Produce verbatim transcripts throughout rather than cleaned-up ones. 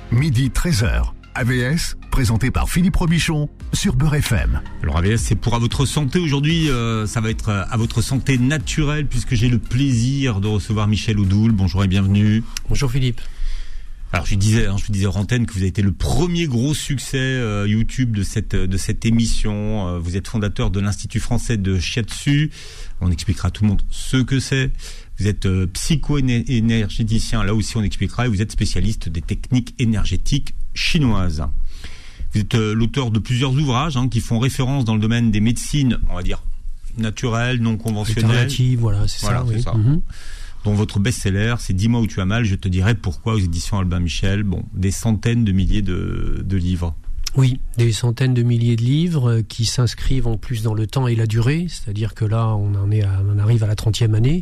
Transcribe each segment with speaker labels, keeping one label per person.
Speaker 1: midi treize heures. A V S, présenté par Philippe Robichon sur Beurre F M.
Speaker 2: Alors A V S, c'est pour à votre santé. Aujourd'hui, euh, ça va être à votre santé naturelle, puisque j'ai le plaisir de recevoir Michel Oudoul. Bonjour et bienvenue.
Speaker 3: Bonjour Philippe.
Speaker 2: Alors je disais, hein, je vous disais hors antenne que vous avez été le premier gros succès euh, YouTube de cette de cette émission. Euh, vous êtes fondateur de l'Institut français de Shiatsu. On expliquera à tout le monde ce que c'est. Vous êtes euh, psycho-énergéticien, là aussi on expliquera. Et vous êtes spécialiste des techniques énergétiques chinoises. Vous êtes euh, l'auteur de plusieurs ouvrages hein, qui font référence dans le domaine des médecines, on va dire naturelles, non conventionnelles.
Speaker 3: Alternatives, voilà, c'est
Speaker 2: voilà,
Speaker 3: ça.
Speaker 2: C'est
Speaker 3: oui.
Speaker 2: ça.
Speaker 3: Mm-hmm.
Speaker 2: Dont votre best-seller, c'est Dis-moi où tu as mal, je te dirai pourquoi, aux éditions Albin Michel. Bon, des centaines de milliers de, de livres.
Speaker 3: Oui, des centaines de milliers de livres qui s'inscrivent en plus dans le temps et la durée. C'est-à-dire que là, on en est à, on arrive à la trentième année.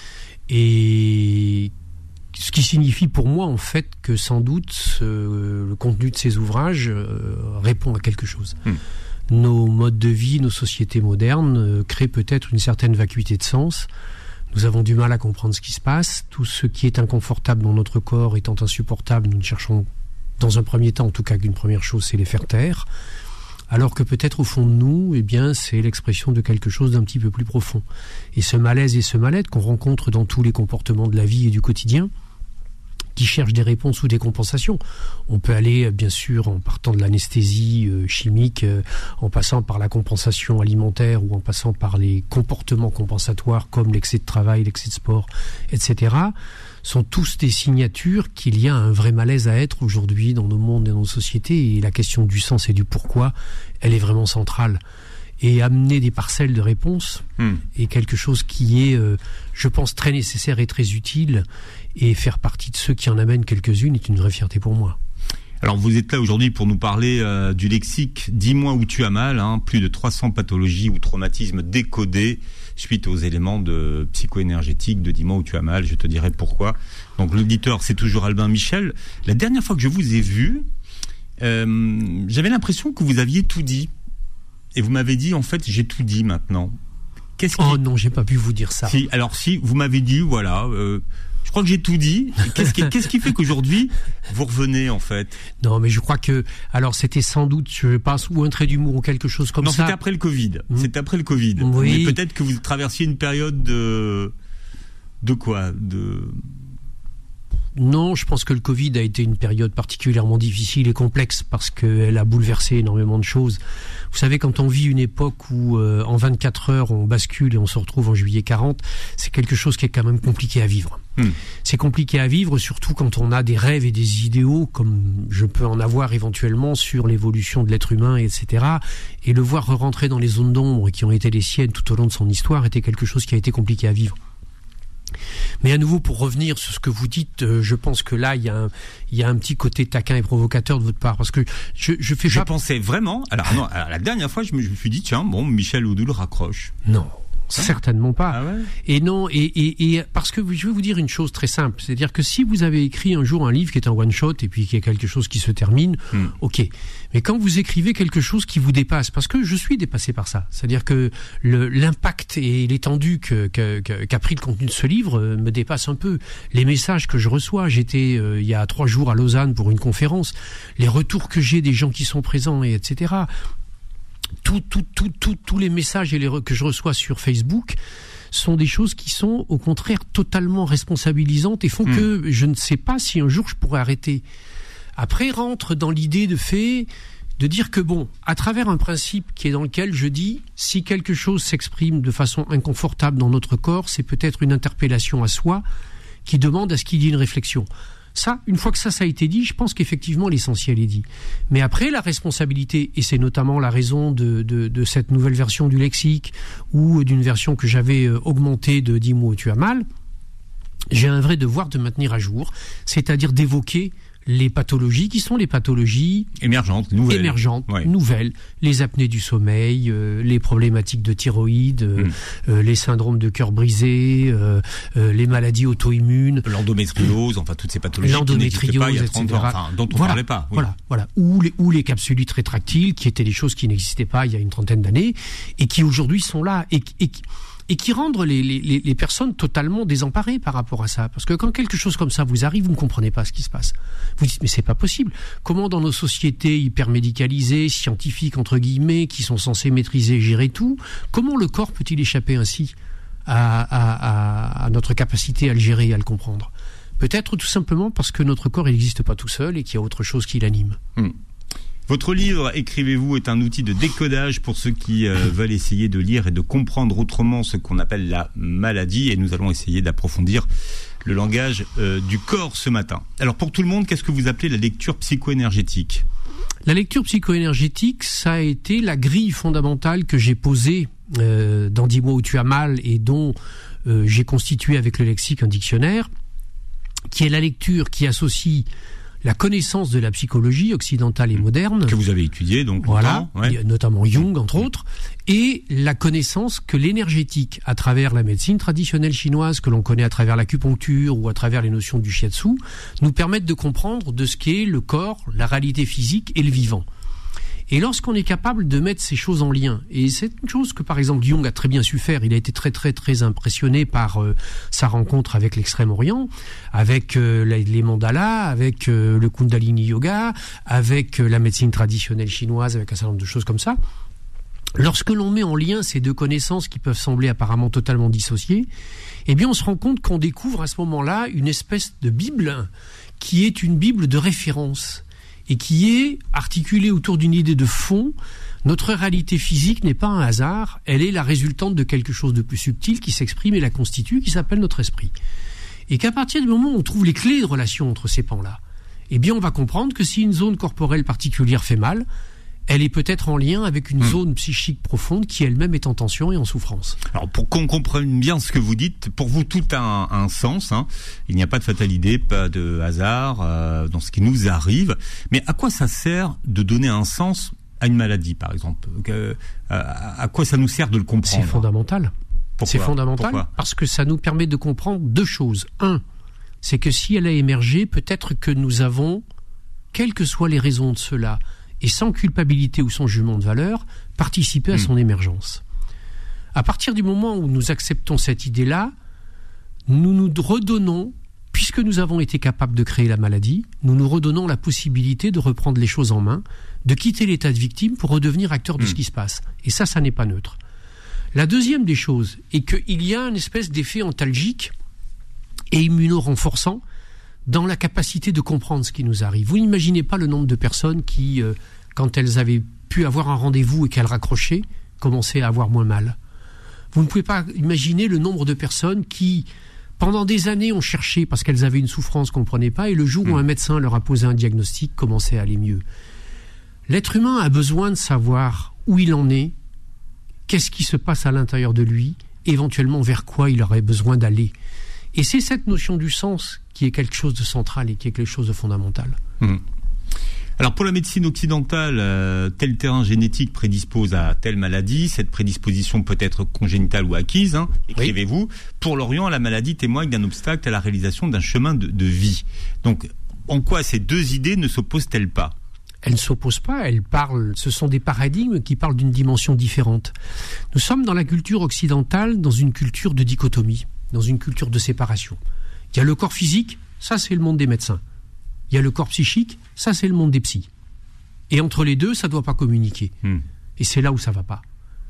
Speaker 3: Et ce qui signifie pour moi, en fait, que sans doute, euh, le contenu de ces ouvrages euh, répond à quelque chose. Hum. Nos modes de vie, nos sociétés modernes euh, créent peut-être une certaine vacuité de sens. Nous avons du mal à comprendre ce qui se passe. Tout ce qui est inconfortable dans notre corps étant insupportable, nous ne cherchons, dans un premier temps, en tout cas, qu'une première chose, c'est les faire taire. Alors que peut-être au fond de nous, eh bien, c'est l'expression de quelque chose d'un petit peu plus profond. Et ce malaise et ce mal-être qu'on rencontre dans tous les comportements de la vie et du quotidien, qui cherchent des réponses ou des compensations. On peut aller, bien sûr, en partant de l'anesthésie euh, chimique, euh, en passant par la compensation alimentaire ou en passant par les comportements compensatoires comme l'excès de travail, l'excès de sport, et cetera, sont tous des signatures qu'il y a un vrai malaise à être aujourd'hui dans nos mondes et dans nos sociétés. Et la question du sens et du pourquoi, elle est vraiment centrale. Et amener des parcelles de réponses mmh. est quelque chose qui est, euh, je pense, très nécessaire et très utile. Et faire partie de ceux qui en amènent quelques-unes est une vraie fierté pour moi.
Speaker 2: Alors vous êtes là aujourd'hui pour nous parler euh, du lexique « Dis-moi où tu as mal hein, », plus de trois cents pathologies ou traumatismes décodés suite aux éléments de psycho-énergétique de « Dis-moi où tu as mal », je te dirai pourquoi. Donc l'auditeur, c'est toujours Albin Michel. La dernière fois que je vous ai vu, euh, j'avais l'impression que vous aviez tout dit. Et vous m'avez dit, en fait, j'ai tout dit maintenant. Qu'est-ce qui...
Speaker 3: Oh non, j'ai pas pu vous dire ça.
Speaker 2: Si, alors si, vous m'avez dit, voilà... Euh, je crois que j'ai tout dit. Qu'est-ce qui, qu'est-ce qui fait qu'aujourd'hui, vous revenez, en fait?
Speaker 3: Non, mais je crois que... Alors, c'était sans doute, je pense, ou un trait d'humour ou quelque chose comme
Speaker 2: non,
Speaker 3: ça.
Speaker 2: Non, c'était après le Covid. Mmh. C'était après le Covid.
Speaker 3: Oui.
Speaker 2: Mais peut-être que vous traversiez une période de... De quoi? De...
Speaker 3: Non, je pense que le Covid a été une période particulièrement difficile et complexe parce qu'elle a bouleversé énormément de choses. Vous savez, quand on vit une époque où euh, en vingt-quatre heures on bascule et on se retrouve en juillet quarante, c'est quelque chose qui est quand même compliqué à vivre. Mmh. C'est compliqué à vivre surtout quand on a des rêves et des idéaux comme je peux en avoir éventuellement sur l'évolution de l'être humain, et cetera. Et le voir rentrer dans les zones d'ombre qui ont été les siennes tout au long de son histoire était quelque chose qui a été compliqué à vivre. Mais à nouveau, pour revenir sur ce que vous dites, euh, je pense que là, il y a un, il y a un petit côté taquin et provocateur de votre part, parce que je, je fais
Speaker 2: je
Speaker 3: pas...
Speaker 2: pensais vraiment... Alors, non, alors, la dernière fois, je me, je me suis dit, tiens, bon, Michel Oudoul raccroche.
Speaker 3: Non. Certainement pas.
Speaker 2: Ah ouais.
Speaker 3: Et non, et, et, et parce que je vais vous dire une chose très simple, c'est-à-dire que si vous avez écrit un jour un livre qui est un one shot et puis qui est quelque chose qui se termine, hmm. ok. Mais quand vous écrivez quelque chose qui vous dépasse, parce que je suis dépassé par ça, c'est-à-dire que le, l'impact et l'étendue que, que, que, qu'a pris le contenu de ce livre euh, me dépasse un peu. Les messages que je reçois, j'étais euh, il y a trois jours à Lausanne pour une conférence, les retours que j'ai des gens qui sont présents et etc. Tout, tout, tout, tout, tous les messages et les re- que je reçois sur Facebook sont des choses qui sont au contraire totalement responsabilisantes et font mmh. que je ne sais pas si un jour je pourrais arrêter. Après rentre dans l'idée de fait de dire que bon, à travers un principe qui est dans lequel je dis si quelque chose s'exprime de façon inconfortable dans notre corps, c'est peut-être une interpellation à soi qui demande à ce qu'il y ait une réflexion. Ça, une fois que ça, ça a été dit, je pense qu'effectivement l'essentiel est dit. Mais après, la responsabilité, et c'est notamment la raison de, de, de cette nouvelle version du lexique ou d'une version que j'avais augmentée de « Dis-moi où tu as mal », j'ai un vrai devoir de maintenir à jour, c'est-à-dire d'évoquer les pathologies qui sont les pathologies
Speaker 2: émergentes, nouvelles,
Speaker 3: émergentes,
Speaker 2: ouais.
Speaker 3: nouvelles, les apnées du sommeil, euh, les problématiques de thyroïde, euh, mmh. euh, les syndromes de cœur brisé, euh, euh, les maladies auto-immunes,
Speaker 2: l'endométriose, enfin toutes ces pathologies
Speaker 3: l'endométriose,
Speaker 2: qui n'existaient pas il y a trente
Speaker 3: et cetera.
Speaker 2: ans, enfin, dont on
Speaker 3: voilà,
Speaker 2: parlait pas. Oui.
Speaker 3: Voilà, voilà, ou les ou les capsulites rétractiles, qui étaient des choses qui n'existaient pas il y a une trentaine d'années et qui aujourd'hui sont là et, et et qui rendent les, les, les personnes totalement désemparées par rapport à ça. Parce que quand quelque chose comme ça vous arrive, vous ne comprenez pas ce qui se passe. Vous dites, mais c'est pas possible. Comment dans nos sociétés hyper-médicalisées, scientifiques, entre guillemets, qui sont censées maîtriser et gérer tout, comment le corps peut-il échapper ainsi à, à, à, à notre capacité à le gérer et à le comprendre ? Peut-être tout simplement parce que notre corps n'existe pas tout seul et qu'il y a autre chose qui l'anime.
Speaker 2: Mmh. Votre livre, Écrivez-vous, est un outil de décodage pour ceux qui euh, veulent essayer de lire et de comprendre autrement ce qu'on appelle la maladie. Et nous allons essayer d'approfondir le langage euh, du corps ce matin. Alors pour tout le monde, qu'est-ce que vous appelez la lecture psycho-énergétique ?
Speaker 3: La lecture psycho-énergétique, ça a été la grille fondamentale que j'ai posée euh, dans Dis-moi où tu as mal et dont euh, j'ai constitué avec le lexique un dictionnaire, qui est la lecture qui associe la connaissance de la psychologie occidentale et moderne.
Speaker 2: Que vous avez étudié, donc.
Speaker 3: Voilà,
Speaker 2: ouais.
Speaker 3: Notamment Jung, entre autres, et la connaissance que l'énergétique, à travers la médecine traditionnelle chinoise, que l'on connaît à travers l'acupuncture ou à travers les notions du shiatsu, nous permettent de comprendre de ce qu'est le corps, la réalité physique et le vivant. Et lorsqu'on est capable de mettre ces choses en lien, et c'est une chose que par exemple Jung a très bien su faire, il a été très très très impressionné par euh, sa rencontre avec l'Extrême-Orient, avec euh, les mandalas, avec euh, le Kundalini Yoga, avec euh, la médecine traditionnelle chinoise, avec un certain nombre de choses comme ça. Lorsque l'on met en lien ces deux connaissances qui peuvent sembler apparemment totalement dissociées, eh bien on se rend compte qu'on découvre à ce moment-là une espèce de Bible qui est une Bible de référence, et qui est articulée autour d'une idée de fond. Notre réalité physique n'est pas un hasard, elle est la résultante de quelque chose de plus subtil qui s'exprime et la constitue, qui s'appelle notre esprit. Et qu'à partir du moment où on trouve les clés de relation entre ces pans-là, eh bien on va comprendre que si une zone corporelle particulière fait mal, elle est peut-être en lien avec une mmh. zone psychique profonde qui elle-même est en tension et en souffrance.
Speaker 2: Alors pour qu'on comprenne bien ce que vous dites, pour vous tout a un, un sens, hein. Il n'y a pas de fatalité, pas de hasard euh, dans ce qui nous arrive. Mais à quoi ça sert de donner un sens à une maladie, par exemple ? euh, À quoi ça nous sert de le comprendre ?
Speaker 3: C'est fondamental.
Speaker 2: Pourquoi ?
Speaker 3: C'est fondamental
Speaker 2: Pourquoi ?
Speaker 3: Parce que ça nous permet de comprendre deux choses. Un, c'est que si elle a émergé, peut-être que nous avons, quelles que soient les raisons de cela, et sans culpabilité ou sans jugement de valeur, participer à son mmh. émergence. À partir du moment où nous acceptons cette idée-là, nous nous redonnons, puisque nous avons été capables de créer la maladie, nous nous redonnons la possibilité de reprendre les choses en main, de quitter l'état de victime pour redevenir acteur de mmh. ce qui se passe. Et ça, ça n'est pas neutre. La deuxième des choses est qu'il y a une espèce d'effet antalgique et immuno-renforçant dans la capacité de comprendre ce qui nous arrive. Vous n'imaginez pas le nombre de personnes qui, euh, quand elles avaient pu avoir un rendez-vous et qu'elles raccrochaient, commençaient à avoir moins mal. Vous ne pouvez pas imaginer le nombre de personnes qui, pendant des années, ont cherché parce qu'elles avaient une souffrance qu'on ne comprenait pas, et le jour mmh. où un médecin leur a posé un diagnostic, commençaient à aller mieux. L'être humain a besoin de savoir où il en est, qu'est-ce qui se passe à l'intérieur de lui, éventuellement vers quoi il aurait besoin d'aller. Et c'est cette notion du sens qui est quelque chose de central et qui est quelque chose de fondamental.
Speaker 2: Mmh. Alors pour la médecine occidentale, euh, tel terrain génétique prédispose à telle maladie, cette prédisposition peut être congénitale ou acquise, hein, écrivez-vous. Oui. Pour l'Orient, la maladie témoigne d'un obstacle à la réalisation d'un chemin de, de vie. Donc en quoi ces deux idées ne s'opposent-elles pas ?
Speaker 3: Elles ne s'opposent pas, elles parlent, ce sont des paradigmes qui parlent d'une dimension différente. Nous sommes dans la culture occidentale, dans une culture de dichotomie, dans une culture de séparation. Il y a le corps physique, ça c'est le monde des médecins. Il y a le corps psychique, ça c'est le monde des psys. Et entre les deux, ça ne doit pas communiquer. Mmh. Et c'est là où ça ne va pas.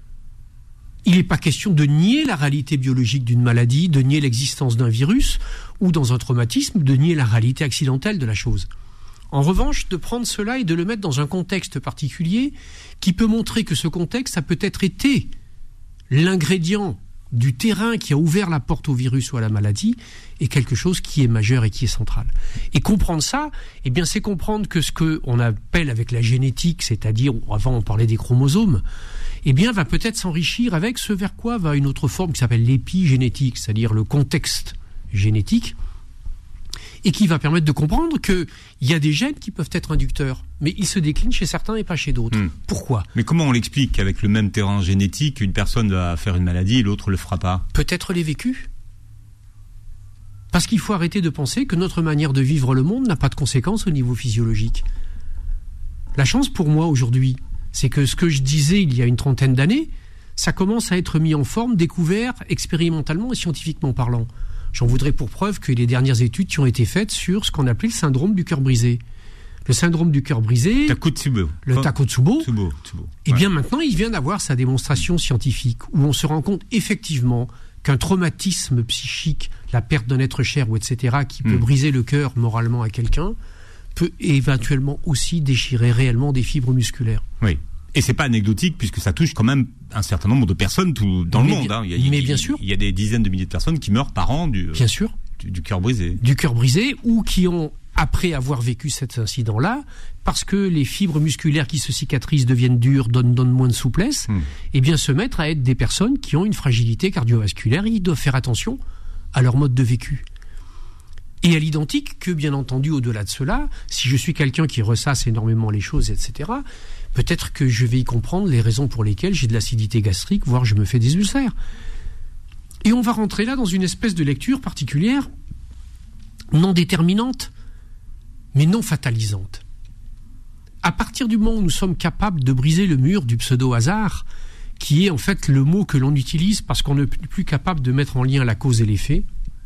Speaker 3: Il n'est pas question de nier la réalité biologique d'une maladie, de nier l'existence d'un virus, ou dans un traumatisme, de nier la réalité accidentelle de la chose. En revanche, de prendre cela et de le mettre dans un contexte particulier qui peut montrer que ce contexte a peut-être été l'ingrédient du terrain qui a ouvert la porte au virus ou à la maladie est quelque chose qui est majeur et qui est central. Et comprendre ça, eh bien, c'est comprendre que ce qu'on appelle avec la génétique, c'est-à-dire, avant on parlait des chromosomes, eh bien, va peut-être s'enrichir avec ce vers quoi va une autre forme qui s'appelle l'épigénétique, c'est-à-dire le contexte génétique, et qui va permettre de comprendre qu'il y a des gènes qui peuvent être inducteurs, mais ils se déclinent chez certains et pas chez d'autres. Mmh. Pourquoi ?
Speaker 2: Mais comment on l'explique qu'avec le même terrain génétique, une personne va faire une maladie et l'autre ne le fera pas ?
Speaker 3: Peut-être les vécus. Parce qu'il faut arrêter de penser que notre manière de vivre le monde n'a pas de conséquences au niveau physiologique. La chance pour moi aujourd'hui, c'est que ce que je disais il y a une trentaine d'années, ça commence à être mis en forme, découvert expérimentalement et scientifiquement parlant. J'en voudrais pour preuve que les dernières études qui ont été faites sur ce qu'on appelait le syndrome du cœur brisé. Le syndrome du cœur brisé,
Speaker 2: Takotsubo.
Speaker 3: le oh. Takotsubo,
Speaker 2: Tsubo, Tsubo.
Speaker 3: et
Speaker 2: Ouais.
Speaker 3: bien maintenant il vient d'avoir sa démonstration scientifique où on se rend compte effectivement qu'un traumatisme psychique, la perte d'un être cher ou et cetera qui peut
Speaker 2: Mm.
Speaker 3: briser le cœur moralement à quelqu'un, peut éventuellement aussi déchirer réellement des fibres musculaires.
Speaker 2: Oui. Et c'est pas anecdotique puisque ça touche quand même un certain nombre de personnes tout, dans
Speaker 3: Mais
Speaker 2: le monde.
Speaker 3: bien-
Speaker 2: Hein. Il y a, il y a-
Speaker 3: mais bien sûr.
Speaker 2: Il y a des dizaines de milliers de personnes qui meurent par an du,
Speaker 3: Bien sûr,
Speaker 2: du, du cœur brisé.
Speaker 3: du cœur brisé ou qui ont, après avoir vécu cet incident-là, parce que les fibres musculaires qui se cicatrisent deviennent dures, donnent, donnent moins de souplesse,
Speaker 2: Mm.
Speaker 3: et bien se mettre à être des personnes qui ont une fragilité cardiovasculaire. Ils doivent faire attention à leur mode de vécu. Et à l'identique que, bien entendu, au-delà de cela, si je suis quelqu'un qui ressasse énormément les choses, et cetera, peut-être que je vais y comprendre les raisons pour lesquelles j'ai de l'acidité gastrique, voire je me fais des ulcères. Et on va rentrer là dans une espèce de lecture particulière, non déterminante, mais non fatalisante. À partir du moment où nous sommes capables de briser le mur du pseudo-hasard, qui est en fait le mot que l'on utilise parce qu'on n'est plus capable de mettre en lien la cause et l'effet,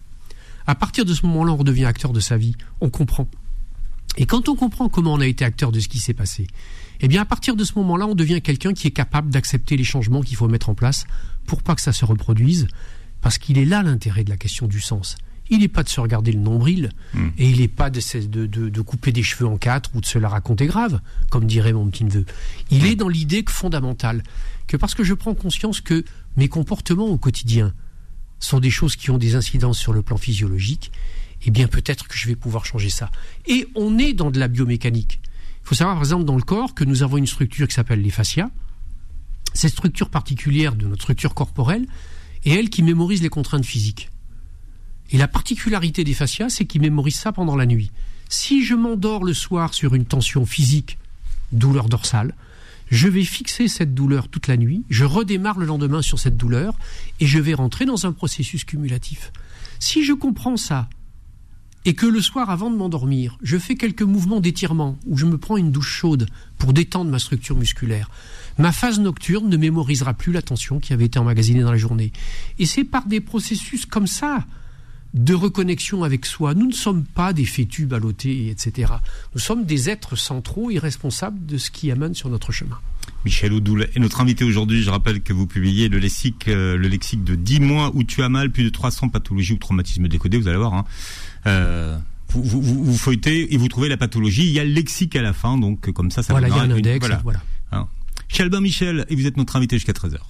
Speaker 3: à partir de ce moment-là, on redevient acteur de sa vie, on comprend. Et quand on comprend comment on a été acteur de ce qui s'est passé, eh bien à partir de ce moment-là, on devient quelqu'un qui est capable d'accepter les changements qu'il faut mettre en place pour pas que ça se reproduise, parce qu'il est là l'intérêt de la question du sens. Il n'est pas de se regarder le nombril, mmh. et il n'est pas de, de, de, de couper des cheveux en quatre ou de se la raconter grave, comme dirait mon petit neveu. Il mmh. est dans l'idée fondamentale que parce que je prends conscience que mes comportements au quotidien sont des choses qui ont des incidences sur le plan physiologique, eh bien peut-être que je vais pouvoir changer ça. Et on est dans de la biomécanique. Il faut savoir par exemple dans le corps que nous avons une structure qui s'appelle les fascias. Cette structure particulière de notre structure corporelle est elle qui mémorise les contraintes physiques. Et la particularité des fascias, c'est qu'ils mémorisent ça pendant la nuit. Si je m'endors le soir sur une tension physique, douleur dorsale, je vais fixer cette douleur toute la nuit, je redémarre le lendemain sur cette douleur et je vais rentrer dans un processus cumulatif. Si je comprends ça et que le soir avant de m'endormir, je fais quelques mouvements d'étirement où je me prends une douche chaude pour détendre ma structure musculaire, ma phase nocturne ne mémorisera plus la tension qui avait été emmagasinée dans la journée. Et c'est par des processus comme ça de reconnexion avec soi. Nous ne sommes pas des fétus ballottés, et cetera. Nous sommes des êtres centraux et responsables de ce qui amène sur notre chemin.
Speaker 2: Michel Odoul est notre invité aujourd'hui. Je rappelle que vous publiez le lexique, euh, le lexique de dix mois où tu as mal, plus de trois cents pathologies ou traumatismes décodés. Vous allez voir, hein. Euh, vous, vous, vous, vous feuilletez et vous trouvez la pathologie. Il y a le lexique à la fin, donc comme ça, ça
Speaker 3: voilà,
Speaker 2: vous
Speaker 3: il y a un
Speaker 2: une,
Speaker 3: index.
Speaker 2: Voilà.
Speaker 3: voilà.
Speaker 2: Hein. Chalbin Michel, et vous êtes notre invité jusqu'à treize heures.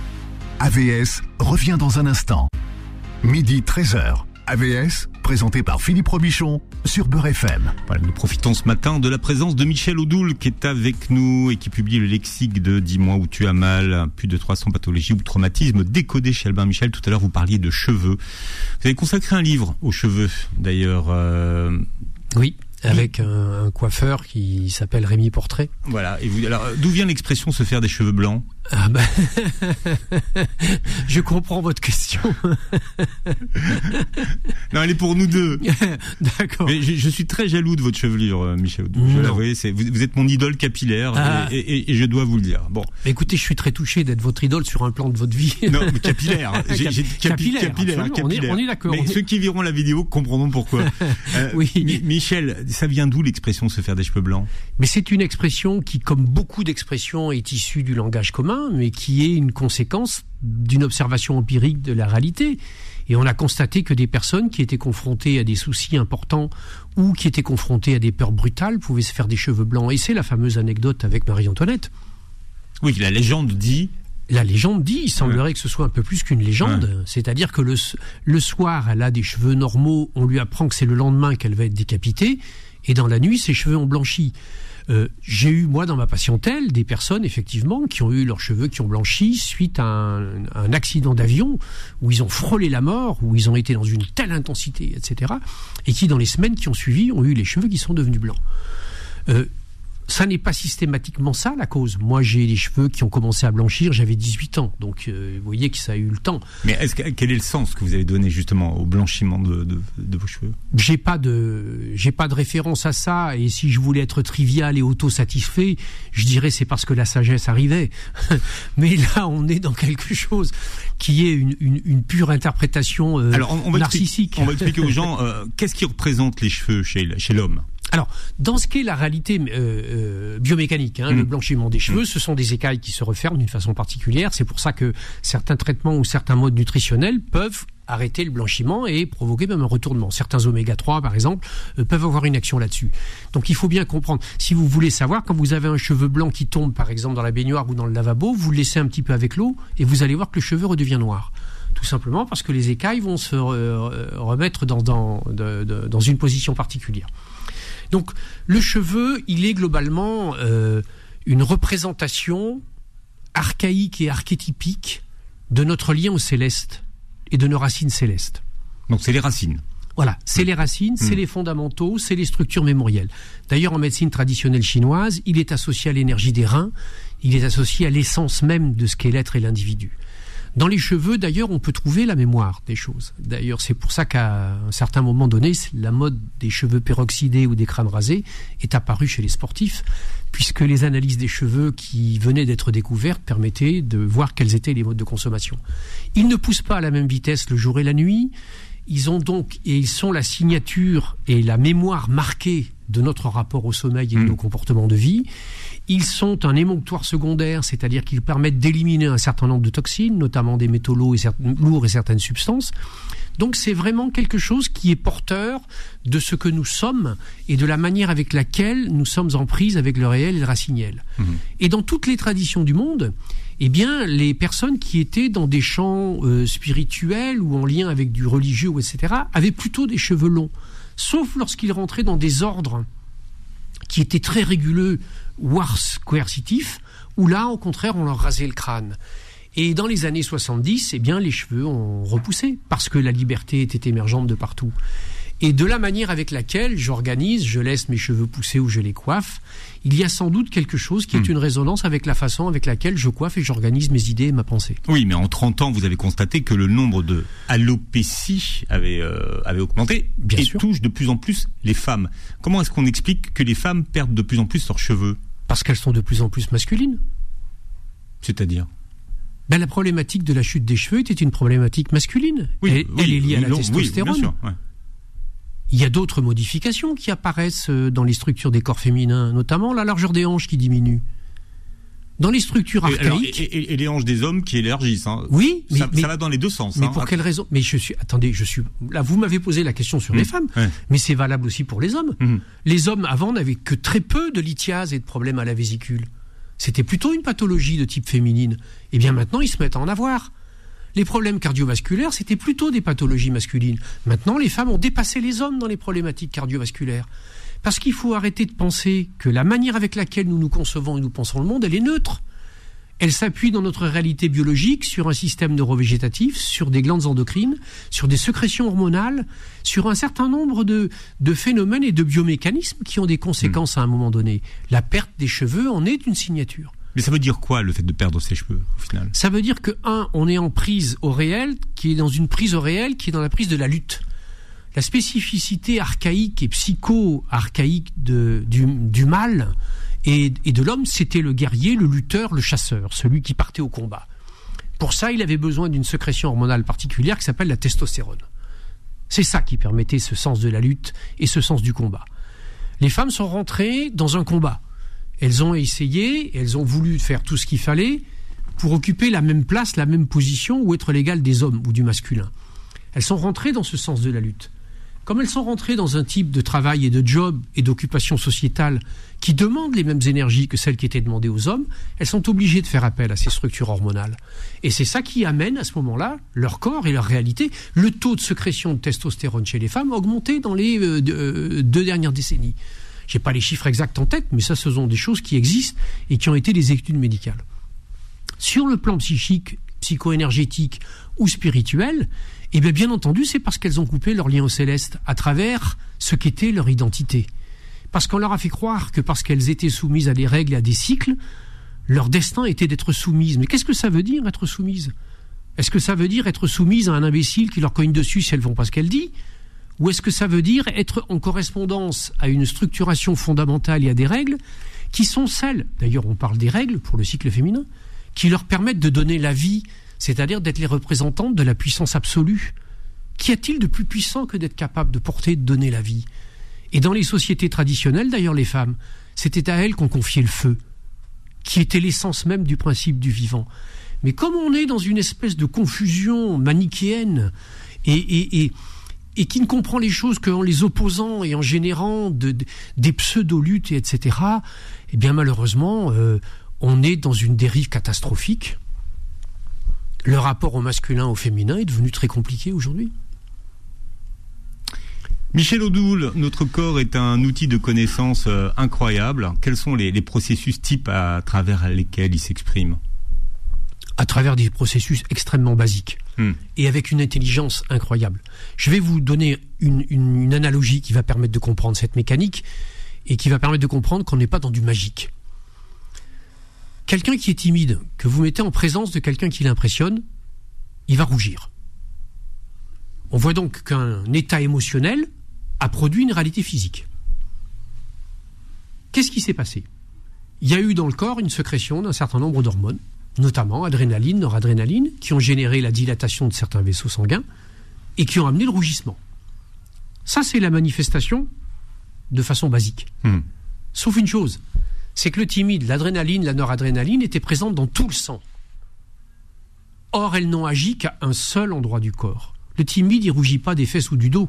Speaker 1: A V S revient dans un instant. Midi treize heures. A V S, présenté par Philippe Robichon sur Beurre F M.
Speaker 2: Voilà, nous profitons ce matin de la présence de Michel Odoul qui est avec nous et qui publie le lexique de dix mois où tu as mal, plus de trois cents pathologies ou traumatismes décodés chez Albin Michel. Tout à l'heure, vous parliez de cheveux. Vous avez consacré un livre aux cheveux, d'ailleurs. Euh...
Speaker 3: Oui, avec un, un coiffeur qui s'appelle Rémi Portrait.
Speaker 2: Voilà. Et vous, alors, d'où vient l'expression se faire des cheveux blancs?
Speaker 3: Ah ben, je comprends votre question.
Speaker 2: Non, elle est pour nous deux.
Speaker 3: D'accord.
Speaker 2: Mais je, je suis très jaloux de votre chevelure, Michel Odoul. Je l'avoue, c'est vous, vous êtes mon idole capillaire, ah. et, et, et je dois vous le dire. Bon.
Speaker 3: Écoutez, je suis très touché d'être votre idole sur un plan de votre vie.
Speaker 2: Non, mais capillaire. J'ai, j'ai capi,
Speaker 3: capillaire.
Speaker 2: Capillaire, capillaire.
Speaker 3: On est, on est d'accord.
Speaker 2: Mais
Speaker 3: on est...
Speaker 2: ceux qui verront la vidéo comprendront pourquoi. euh,
Speaker 3: oui.
Speaker 2: Mi- Michel, ça vient d'où l'expression se faire des cheveux blancs?
Speaker 3: Mais c'est une expression qui, comme beaucoup d'expressions, est issue du langage commun, mais qui est une conséquence d'une observation empirique de la réalité. Et on a constaté que des personnes qui étaient confrontées à des soucis importants ou qui étaient confrontées à des peurs brutales pouvaient se faire des cheveux blancs. Et c'est la fameuse anecdote avec Marie-Antoinette.
Speaker 2: Oui, la légende dit...
Speaker 3: La légende dit, il semblerait ouais. que ce soit un peu plus qu'une légende. Ouais. C'est-à-dire que le, le soir, elle a des cheveux normaux, on lui apprend que c'est le lendemain qu'elle va être décapitée, et dans la nuit, ses cheveux ont blanchi. Euh, j'ai eu, moi, dans ma patientèle, des personnes, effectivement, qui ont eu leurs cheveux qui ont blanchi suite à un, un accident d'avion où ils ont frôlé la mort, où ils ont été dans une telle intensité, et cetera, et qui, dans les semaines qui ont suivi, ont eu les cheveux qui sont devenus blancs. Euh, ça n'est pas systématiquement ça la cause. Moi, j'ai les cheveux qui ont commencé à blanchir, j'avais dix-huit ans. Donc, euh, vous voyez que ça a eu le temps.
Speaker 2: Mais est-ce que, quel est le sens que vous avez donné justement au blanchiment de, de, de vos cheveux ?
Speaker 3: J'ai pas de, j'ai pas de référence à ça. Et si je voulais être trivial et auto-satisfait, je dirais c'est parce que la sagesse arrivait. Mais là, on est dans quelque chose qui est une, une, une pure interprétation euh,
Speaker 2: Alors, on, on va
Speaker 3: narcissique.
Speaker 2: Expliquer, on va expliquer aux gens euh, qu'est-ce qui représente les cheveux chez, chez l'homme.
Speaker 3: Alors, dans ce qu'est la réalité euh, euh, biomécanique, hein, mmh. le blanchiment des cheveux, mmh. ce sont des écailles qui se referment d'une façon particulière. C'est pour ça que certains traitements ou certains modes nutritionnels peuvent arrêter le blanchiment et provoquer même un retournement. Certains oméga trois, par exemple, euh, peuvent avoir une action là-dessus. Donc, il faut bien comprendre. Si vous voulez savoir, quand vous avez un cheveu blanc qui tombe, par exemple, dans la baignoire ou dans le lavabo, vous le laissez un petit peu avec l'eau et vous allez voir que le cheveu redevient noir. Tout simplement parce que les écailles vont se re- remettre dans, dans, de, de, dans une position particulière. Donc, le cheveu, il est globalement euh, une représentation archaïque et archétypique de notre lien au céleste et de nos racines célestes.
Speaker 2: Donc, c'est les racines.
Speaker 3: Voilà, c'est les racines, c'est mmh. les fondamentaux, c'est les structures mémorielles. D'ailleurs, en médecine traditionnelle chinoise, il est associé à l'énergie des reins, il est associé à l'essence même de ce qu'est l'être et l'individu. Dans les cheveux, d'ailleurs, on peut trouver la mémoire des choses. D'ailleurs, c'est pour ça qu'à un certain moment donné, la mode des cheveux peroxydés ou des crânes rasés est apparue chez les sportifs, puisque les analyses des cheveux qui venaient d'être découvertes permettaient de voir quels étaient les modes de consommation. Ils ne poussent pas à la même vitesse le jour et la nuit. Ils ont donc, et ils sont la signature et la mémoire marquée de notre rapport au sommeil et de nos comportements de vie. Ils sont un émonctoire secondaire, c'est-à-dire qu'ils permettent d'éliminer un certain nombre de toxines, notamment des métaux lourds et, certaines, lourds et certaines substances. Donc c'est vraiment quelque chose qui est porteur de ce que nous sommes et de la manière avec laquelle nous sommes en prise avec le réel et le raciniel. Mmh. Et dans toutes les traditions du monde, eh bien, les personnes qui étaient dans des champs euh, spirituels ou en lien avec du religieux, et cetera, avaient plutôt des cheveux longs. Sauf lorsqu'ils rentraient dans des ordres qui étaient très réguleux, voire coercitifs, où là, au contraire, on leur rasait le crâne. Et dans les années soixante-dix, eh bien, les cheveux ont repoussé, parce que la liberté était émergente de partout. Et de la manière avec laquelle j'organise, je laisse mes cheveux pousser ou je les coiffe, il y a sans doute quelque chose qui est mmh. une résonance avec la façon avec laquelle je coiffe et j'organise mes idées et ma pensée.
Speaker 2: Oui, mais en trente ans, vous avez constaté que le nombre de alopécies avait, euh, avait augmenté. Bien et sûr. Touche de plus en plus les femmes. Comment est-ce qu'on explique que les femmes perdent de plus en plus leurs cheveux ?
Speaker 3: Parce qu'elles sont de plus en plus masculines.
Speaker 2: C'est-à-dire ?
Speaker 3: Ben, la problématique de la chute des cheveux était une problématique masculine.
Speaker 2: Oui,
Speaker 3: elle,
Speaker 2: oui,
Speaker 3: elle est liée à la
Speaker 2: non,
Speaker 3: testostérone.
Speaker 2: Oui, bien sûr, ouais.
Speaker 3: Il y a d'autres modifications qui apparaissent dans les structures des corps féminins, notamment la largeur des hanches qui diminue. Dans les structures archaïques... Alors,
Speaker 2: et, et, et les hanches des hommes qui élargissent. Hein.
Speaker 3: Oui, mais...
Speaker 2: Ça,
Speaker 3: mais,
Speaker 2: ça va dans les deux sens.
Speaker 3: Mais
Speaker 2: hein.
Speaker 3: pour quelle raison ? Mais je suis... Attendez, je suis... Là, vous m'avez posé la question sur mmh, les femmes, ouais. mais c'est valable aussi pour les hommes. Mmh. Les hommes, avant, n'avaient que très peu de lithiase et de problèmes à la vésicule. C'était plutôt une pathologie de type féminine. Et bien maintenant, ils se mettent à en avoir. Les problèmes cardiovasculaires, c'était plutôt des pathologies masculines. Maintenant, les femmes ont dépassé les hommes dans les problématiques cardiovasculaires. Parce qu'il faut arrêter de penser que la manière avec laquelle nous nous concevons et nous pensons le monde, elle est neutre. Elle s'appuie dans notre réalité biologique sur un système neurovégétatif, sur des glandes endocrines, sur des sécrétions hormonales, sur un certain nombre de, de phénomènes et de biomécanismes qui ont des conséquences mmh. à un moment donné. La perte des cheveux en est une signature.
Speaker 2: Mais ça veut dire quoi, le fait de perdre ses cheveux, au final ?
Speaker 3: Ça veut dire que, un, on est en prise au réel, qui est dans une prise au réel, qui est dans la prise de la lutte. La spécificité archaïque et psycho-archaïque de, du, du mal et, et de l'homme, c'était le guerrier, le lutteur, le chasseur, celui qui partait au combat. Pour ça, il avait besoin d'une sécrétion hormonale particulière qui s'appelle la testostérone. C'est ça qui permettait ce sens de la lutte et ce sens du combat. Les femmes sont rentrées dans un combat. Elles ont essayé, elles ont voulu faire tout ce qu'il fallait pour occuper la même place, la même position ou être l'égale des hommes ou du masculin. Elles sont rentrées dans ce sens de la lutte. Comme elles sont rentrées dans un type de travail et de job et d'occupation sociétale qui demandent les mêmes énergies que celles qui étaient demandées aux hommes, elles sont obligées de faire appel à ces structures hormonales. Et c'est ça qui amène à ce moment-là leur corps et leur réalité. Le taux de sécrétion de testostérone chez les femmes a augmenté dans les euh, deux dernières décennies. Je n'ai pas les chiffres exacts en tête, mais ça, ce sont des choses qui existent et qui ont été des études médicales. Sur le plan psychique, psycho-énergétique ou spirituel, eh bien, bien entendu, c'est parce qu'elles ont coupé leur lien au céleste à travers ce qu'était leur identité. Parce qu'on leur a fait croire que parce qu'elles étaient soumises à des règles et à des cycles, leur destin était d'être soumises. Mais qu'est-ce que ça veut dire, être soumise ? Est-ce que ça veut dire être soumise à un imbécile qui leur cogne dessus si elles font pas ce qu'elle dit ? Ou est-ce que ça veut dire être en correspondance à une structuration fondamentale et à des règles qui sont celles, d'ailleurs on parle des règles pour le cycle féminin, qui leur permettent de donner la vie, c'est-à-dire d'être les représentantes de la puissance absolue. Qu'y a-t-il de plus puissant que d'être capable de porter et de donner la vie ? Et dans les sociétés traditionnelles, d'ailleurs, les femmes, c'était à elles qu'on confiait le feu, qui était l'essence même du principe du vivant. Mais comme on est dans une espèce de confusion manichéenne et, et, et, et qui ne comprend les choses qu'en les opposant et en générant de, de, des pseudo-luttes, et etc., eh bien malheureusement, euh, on est dans une dérive catastrophique. Le rapport au masculin, au féminin est devenu très compliqué aujourd'hui.
Speaker 2: Michel Odoul, notre corps est un outil de connaissance euh, incroyable. Quels sont les, les processus types à travers lesquels il s'exprime ?
Speaker 3: À travers des processus extrêmement basiques hmm. et avec une intelligence incroyable. Je vais vous donner une, une, une analogie qui va permettre de comprendre cette mécanique et qui va permettre de comprendre qu'on n'est pas dans du magique. Quelqu'un qui est timide, que vous mettez en présence de quelqu'un qui l'impressionne, il va rougir. On voit donc qu'un état émotionnel a produit une réalité physique. Qu'est-ce qui s'est passé ? Il y a eu dans le corps une sécrétion d'un certain nombre d'hormones, notamment adrénaline, noradrénaline, qui ont généré la dilatation de certains vaisseaux sanguins et qui ont amené le rougissement. Ça, c'est la manifestation de façon basique. Mmh. Sauf une chose, c'est que le timide, l'adrénaline, la noradrénaline étaient présentes dans tout le sang. Or, elles n'ont agi qu'à un seul endroit du corps. Le timide, il ne rougit pas des fesses ou du dos.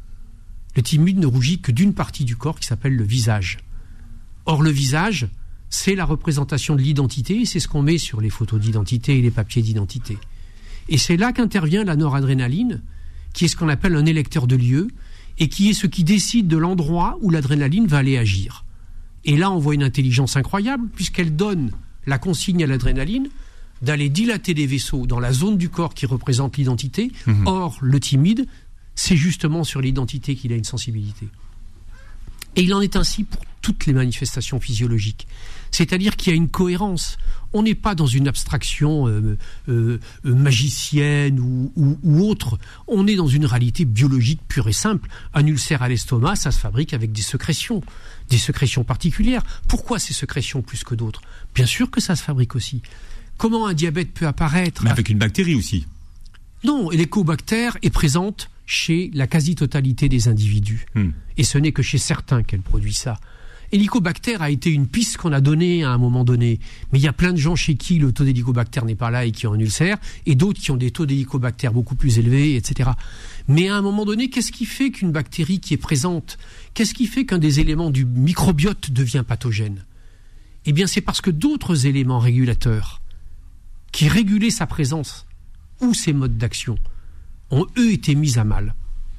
Speaker 3: Le timide ne rougit que d'une partie du corps qui s'appelle le visage. Or, le visage, c'est la représentation de l'identité, et c'est ce qu'on met sur les photos d'identité et les papiers d'identité. Et c'est là qu'intervient la noradrénaline, qui est ce qu'on appelle un électeur de lieu, et qui est ce qui décide de l'endroit où l'adrénaline va aller agir. Et là, on voit une intelligence incroyable, puisqu'elle donne la consigne à l'adrénaline d'aller dilater des vaisseaux dans la zone du corps qui représente l'identité. Mmh. Or, le timide, c'est justement sur l'identité qu'il a une sensibilité. Et il en est ainsi pour toutes les manifestations physiologiques. C'est-à-dire qu'il y a une cohérence. On n'est pas dans une abstraction euh, euh, euh, magicienne ou, ou, ou autre. On est dans une réalité biologique pure et simple. Un ulcère à l'estomac, ça se fabrique avec des sécrétions, des sécrétions particulières. Pourquoi ces sécrétions plus que d'autres ? Bien sûr que ça se fabrique aussi. Comment un diabète peut apparaître ?
Speaker 2: Mais avec une bactérie aussi.
Speaker 3: Non, l'hélicobactère est présente chez la quasi-totalité des individus. Hmm. Et ce n'est que chez certains qu'elle produit ça. Hélicobactère a été une piste qu'on a donnée à un moment donné. Mais il y a plein de gens chez qui le taux d'hélicobactère n'est pas là et qui ont un ulcère, et d'autres qui ont des taux d'hélicobactère beaucoup plus élevés, et cetera. Mais à un moment donné, qu'est-ce qui fait qu'une bactérie qui est présente, qu'est-ce qui fait qu'un des éléments du microbiote devient pathogène ? Eh bien, c'est parce que d'autres éléments régulateurs qui régulaient sa présence ou ses modes d'action ont, eux, été mis à mal.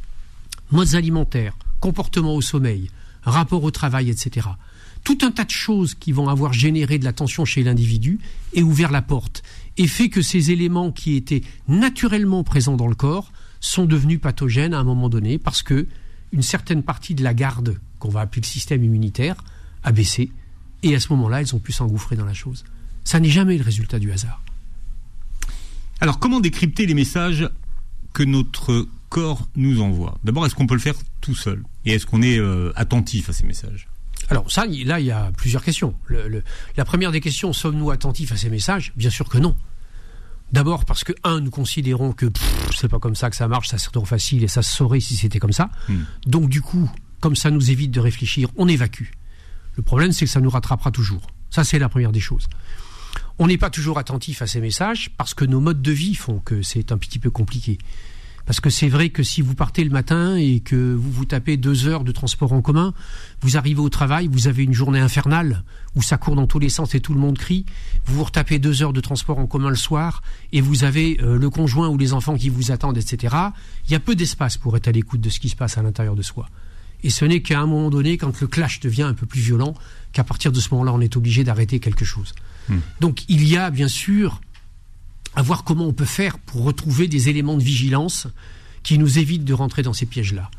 Speaker 3: Modes alimentaires, comportement au sommeil, rapport au travail, et cetera. Tout un tas de choses qui vont avoir généré de la tension chez l'individu et ouvert la porte, et fait que ces éléments qui étaient naturellement présents dans le corps sont devenus pathogènes à un moment donné, parce que une certaine partie de la garde, qu'on va appeler le système immunitaire, a baissé, et à ce moment-là, elles ont pu s'engouffrer dans la chose. Ça n'est jamais le résultat du hasard.
Speaker 2: Alors, comment décrypter les messages que notre corps nous envoie ? D'abord, est-ce qu'on peut le faire tout seul ? Et est-ce qu'on est euh, attentif à ces messages ?
Speaker 3: Alors ça, là, il y a plusieurs questions. Le, le, la première des questions, sommes-nous attentifs à ces messages ? Bien sûr que non. D'abord parce que, un, nous considérons que pff, c'est pas comme ça que ça marche, ça c'est trop facile et ça se saurait si c'était comme ça. Hmm. Donc du coup, comme ça nous évite de réfléchir, on évacue. Le problème, c'est que ça nous rattrapera toujours. Ça, c'est la première des choses. On n'est pas toujours attentif à ces messages parce que nos modes de vie font que c'est un petit peu compliqué. Parce que c'est vrai que si vous partez le matin et que vous vous tapez deux heures de transport en commun, vous arrivez au travail, vous avez une journée infernale où ça court dans tous les sens et tout le monde crie. Vous vous retapez deux heures de transport en commun le soir et vous avez euh, le conjoint ou les enfants qui vous attendent, et cetera. Il y a peu d'espace pour être à l'écoute de ce qui se passe à l'intérieur de soi. Et ce n'est qu'à un moment donné, quand le clash devient un peu plus violent, qu'à partir de ce moment-là, on est obligé d'arrêter quelque chose. Mmh. Donc il y a bien sûr à voir comment on peut faire pour retrouver des éléments de vigilance qui nous évitent de rentrer dans ces pièges-là.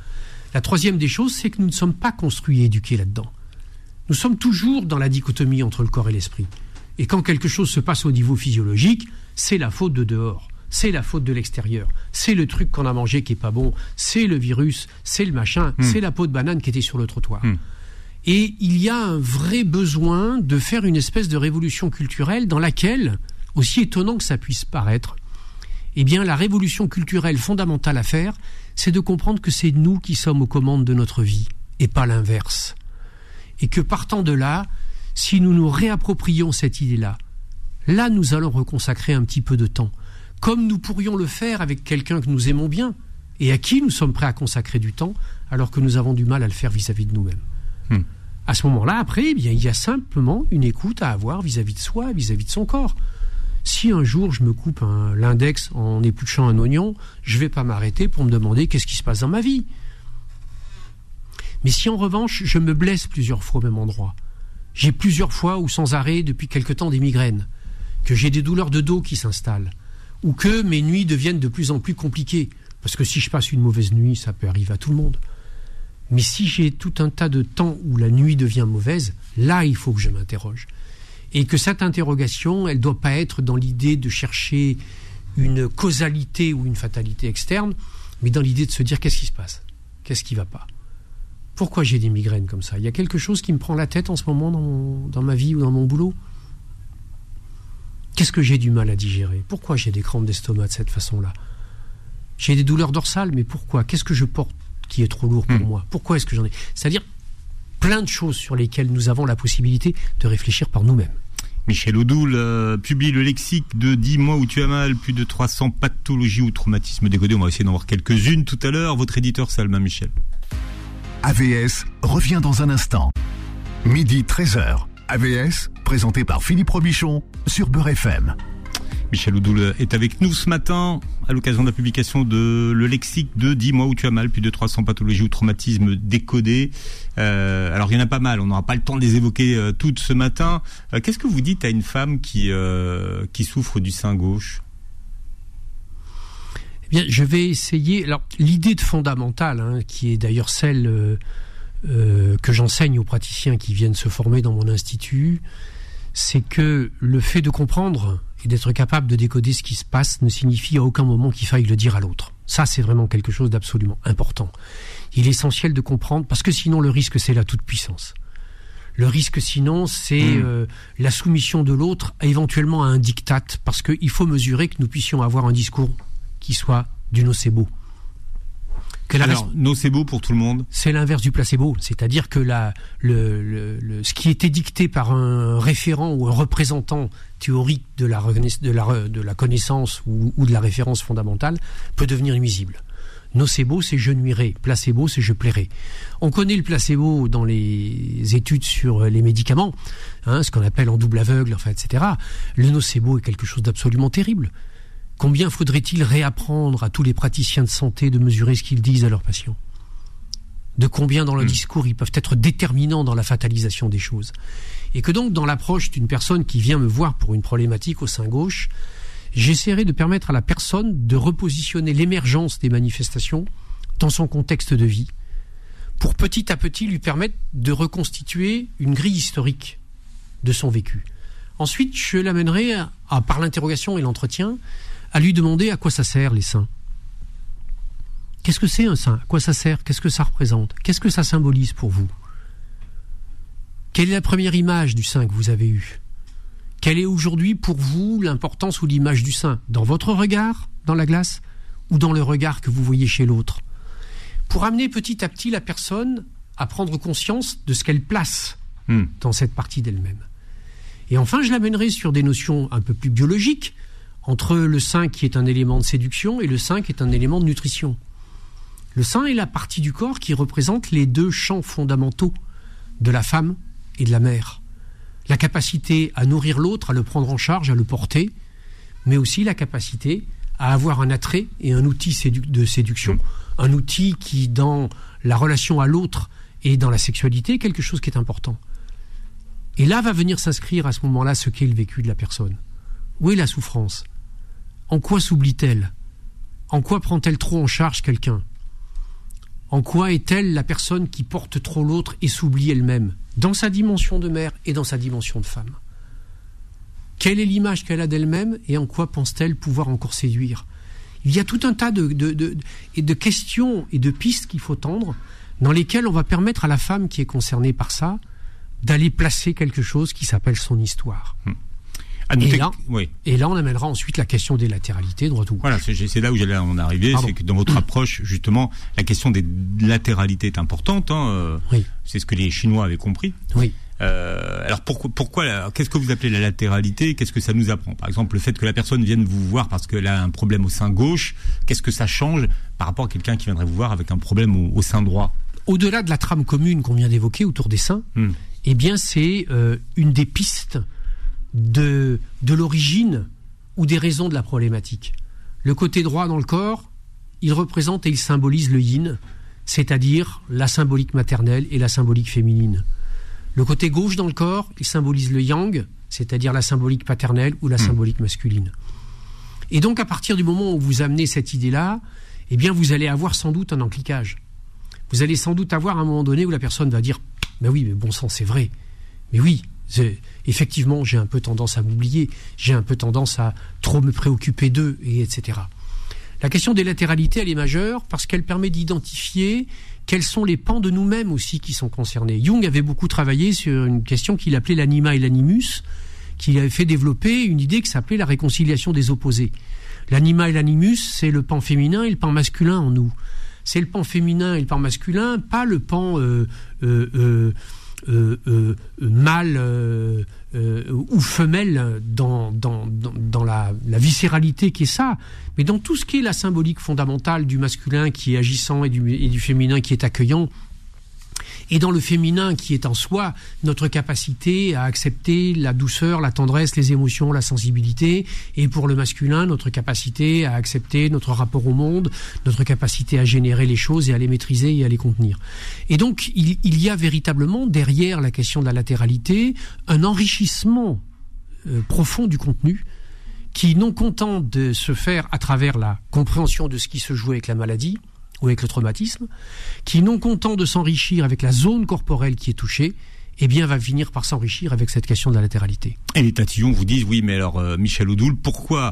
Speaker 3: La troisième des choses, c'est que nous ne sommes pas construits et éduqués là-dedans. Nous sommes toujours dans la dichotomie entre le corps et l'esprit. Et quand quelque chose se passe au niveau physiologique, c'est la faute de dehors, c'est la faute de l'extérieur, c'est le truc qu'on a mangé qui est pas bon, c'est le virus, c'est le machin, mmh. c'est la peau de banane qui était sur le trottoir. Mmh. Et il y a un vrai besoin de faire une espèce de révolution culturelle dans laquelle, aussi étonnant que ça puisse paraître, eh bien la révolution culturelle fondamentale à faire, c'est de comprendre que c'est nous qui sommes aux commandes de notre vie, et pas l'inverse. Et que partant de là, si nous nous réapproprions cette idée-là, là nous allons reconsacrer un petit peu de temps, comme nous pourrions le faire avec quelqu'un que nous aimons bien, et à qui nous sommes prêts à consacrer du temps, alors que nous avons du mal à le faire vis-à-vis de nous-mêmes. Hmm. À ce moment-là, après, eh bien, il y a simplement une écoute à avoir vis-à-vis de soi, vis-à-vis de son corps. Si un jour je me coupe un, l'index en épluchant un oignon, je ne vais pas m'arrêter pour me demander qu'est-ce qui se passe dans ma vie. Mais si en revanche, je me blesse plusieurs fois au même endroit, j'ai plusieurs fois ou sans arrêt depuis quelque temps des migraines, que j'ai des douleurs de dos qui s'installent, ou que mes nuits deviennent de plus en plus compliquées, parce que si je passe une mauvaise nuit, ça peut arriver à tout le monde. Mais si j'ai tout un tas de temps où la nuit devient mauvaise, là il faut que je m'interroge. Et que cette interrogation, elle ne doit pas être dans l'idée de chercher une causalité ou une fatalité externe, mais dans l'idée de se dire qu'est-ce qui se passe, qu'est-ce qui ne va pas. Pourquoi j'ai des migraines comme ça ? Il y a quelque chose qui me prend la tête en ce moment dans, mon, dans ma vie ou dans mon boulot ? Qu'est-ce que j'ai du mal à digérer ? Pourquoi j'ai des crampes d'estomac de cette façon-là ? J'ai des douleurs dorsales, mais pourquoi ? Qu'est-ce que je porte qui est trop lourd pour mmh. moi ? Pourquoi est-ce que j'en ai ? C'est-à-dire plein de choses sur lesquelles nous avons la possibilité de réfléchir par nous-mêmes.
Speaker 2: Michel Odoul euh, publie le lexique de Dis-moi où tu as mal, plus de trois cents pathologies ou traumatismes décodés. On va essayer d'en voir quelques-unes tout à l'heure. Votre éditeur, c'est Albin Michel.
Speaker 1: A V S revient dans un instant. Midi treize heures. A V S, présenté par Philippe Robichon sur Beurre F M.
Speaker 2: Michel Odoul est avec nous ce matin à l'occasion de la publication de le lexique de Dis-moi où tu as mal, plus de trois cents pathologies ou traumatismes décodés. Euh, alors il y en a pas mal, on n'aura pas le temps de les évoquer euh, toutes ce matin. Euh, qu'est-ce que vous dites à une femme qui, euh, qui souffre du sein gauche ?
Speaker 3: Eh bien, je vais essayer. Alors l'idée de fondamentale, hein, qui est d'ailleurs celle euh, euh, que j'enseigne aux praticiens qui viennent se former dans mon institut, c'est que le fait de comprendre et d'être capable de décoder ce qui se passe ne signifie à aucun moment qu'il faille le dire à l'autre. Ça, c'est vraiment quelque chose d'absolument important. Il est essentiel de comprendre, parce que sinon le risque, c'est la toute-puissance. Le risque, sinon, c'est mmh. euh, la soumission de l'autre, éventuellement à un diktat, parce qu'il faut mesurer que nous puissions avoir un discours qui soit du nocebo.
Speaker 2: Que la Alors, res... nocebo pour tout le monde,
Speaker 3: c'est l'inverse du placebo, c'est-à-dire que la, le, le, le, ce qui était dicté par un référent ou un représentant théorique de la, de la, de la connaissance ou, ou de la référence fondamentale peut devenir nuisible. Nocebo, c'est je nuirai. Placebo, c'est je plairai. On connaît le placebo dans les études sur les médicaments, hein, ce qu'on appelle en double aveugle, enfin, et cetera. Le nocebo est quelque chose d'absolument terrible. Combien faudrait-il réapprendre à tous les praticiens de santé de mesurer ce qu'ils disent à leurs patients ? De combien dans le mmh. discours ils peuvent être déterminants dans la fatalisation des choses ? Et que donc dans l'approche d'une personne qui vient me voir pour une problématique au sein gauche, j'essaierai de permettre à la personne de repositionner l'émergence des manifestations dans son contexte de vie, pour petit à petit lui permettre de reconstituer une grille historique de son vécu. Ensuite, je l'amènerai, à, à, par l'interrogation et l'entretien, à lui demander à quoi ça sert les seins. Qu'est-ce que c'est un sein ? À quoi ça sert ? Qu'est-ce que ça représente ? Qu'est-ce que ça symbolise pour vous ? Quelle est la première image du sein que vous avez eue ? Quelle est aujourd'hui pour vous l'importance ou l'image du sein ? Dans votre regard, dans la glace, ou dans le regard que vous voyez chez l'autre ? Pour amener petit à petit la personne à prendre conscience de ce qu'elle place mmh. dans cette partie d'elle-même. Et enfin, je l'amènerai sur des notions un peu plus biologiques, entre le sein qui est un élément de séduction et le sein qui est un élément de nutrition. Le sein est la partie du corps qui représente les deux champs fondamentaux de la femme et de la mère. La capacité à nourrir l'autre, à le prendre en charge, à le porter, mais aussi la capacité à avoir un attrait et un outil sédu- de séduction, un outil qui, dans la relation à l'autre et dans la sexualité, est quelque chose qui est important. Et là va venir s'inscrire à ce moment-là ce qu'est le vécu de la personne. Où est la souffrance ? En quoi s'oublie-t-elle ? En quoi prend-elle trop en charge quelqu'un ? En quoi est-elle la personne qui porte trop l'autre et s'oublie elle-même, dans sa dimension de mère et dans sa dimension de femme? Quelle est l'image qu'elle a d'elle-même et en quoi pense-t-elle pouvoir encore séduire? Il y a tout un tas de, de, de, de, de questions et de pistes qu'il faut tendre, dans lesquelles on va permettre à la femme qui est concernée par ça d'aller placer quelque chose qui s'appelle son histoire.
Speaker 2: Hum.
Speaker 3: Et là,
Speaker 2: oui.
Speaker 3: et là, on amènera ensuite la question des latéralités, droit ou gauche.
Speaker 2: Voilà, c'est, c'est là où j'allais en arriver, Pardon. c'est que dans votre approche, justement, la question des latéralités est importante. Hein, euh,
Speaker 3: oui.
Speaker 2: C'est ce que les Chinois avaient compris.
Speaker 3: Oui.
Speaker 2: Euh, alors pourquoi, pourquoi, qu'est-ce que vous appelez la latéralité? Qu'est-ce que ça nous apprend? Par exemple, le fait que la personne vienne vous voir parce qu'elle a un problème au sein gauche, qu'est-ce que ça change par rapport à quelqu'un qui viendrait vous voir avec un problème au, au sein droit?
Speaker 3: Au-delà de la trame commune qu'on vient d'évoquer autour des seins, hum. eh bien, c'est euh, une des pistes de, de l'origine ou des raisons de la problématique. Le côté droit dans le corps, il représente et il symbolise le yin, c'est-à-dire la symbolique maternelle et la symbolique féminine. Le côté gauche dans le corps, il symbolise le yang, c'est-à-dire la symbolique paternelle ou la mmh. symbolique masculine. Et donc, à partir du moment où vous amenez cette idée-là, eh bien, vous allez avoir sans doute un encliquage. Vous allez sans doute avoir un moment donné où la personne va dire « Ben oui, mais bon sang, c'est vrai. Mais oui, c'est, effectivement, j'ai un peu tendance à m'oublier, j'ai un peu tendance à trop me préoccuper d'eux, et etc. » La question des latéralités, elle est majeure parce qu'elle permet d'identifier quels sont les pans de nous-mêmes aussi qui sont concernés. Jung avait beaucoup travaillé sur une question qu'il appelait l'anima et l'animus, qu'il avait fait développer une idée qui s'appelait la réconciliation des opposés. L'anima et l'animus, c'est le pan féminin et le pan masculin en nous. C'est le pan féminin et le pan masculin, pas le pan euh, euh, euh, euh, euh, mâle euh, euh, ou femelle dans, dans, dans, dans la, la viscéralité qui est ça, mais dans tout ce qui est la symbolique fondamentale du masculin qui est agissant et du, et du féminin qui est accueillant. Et dans le féminin qui est en soi notre capacité à accepter la douceur, la tendresse, les émotions, la sensibilité. Et pour le masculin, notre capacité à accepter notre rapport au monde, notre capacité à générer les choses et à les maîtriser et à les contenir. Et donc, il, il y a véritablement derrière la question de la latéralité un enrichissement euh, profond du contenu qui, non content de se faire à travers la compréhension de ce qui se joue avec la maladie, ou avec le traumatisme, qui, non content de s'enrichir avec la zone corporelle qui est touchée, eh bien, va finir par s'enrichir avec cette question de la latéralité.
Speaker 2: Et les tatillons vous disent, oui, mais alors, euh, Michel Odoul, pourquoi